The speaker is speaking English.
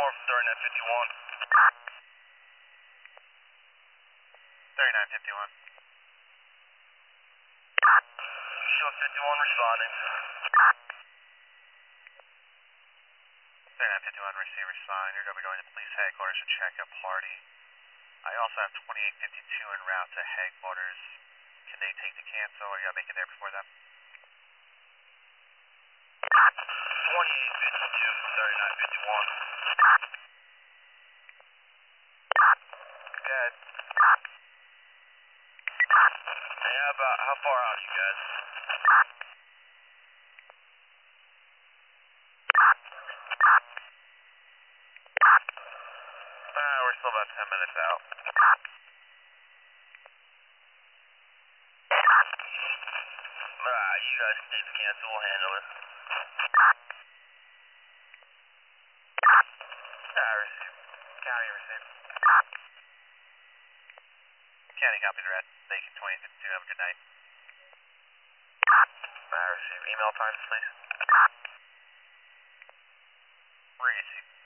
from 3951. 3951. Shield 51 responding. 3951 receive respond. You're going to be going to police headquarters to check a party. I also have 2852 en route to headquarters. Can they take the cancel or you gotta make it there before them? 2852 from 3951. Good. Yeah, about how far out are you guys? We're still about 10 minutes out. You guys can take the cancel, we'll handle it. Receive. County receive. County copy the red. Station 2052, have a good night. Receive. Email times, please. Receive.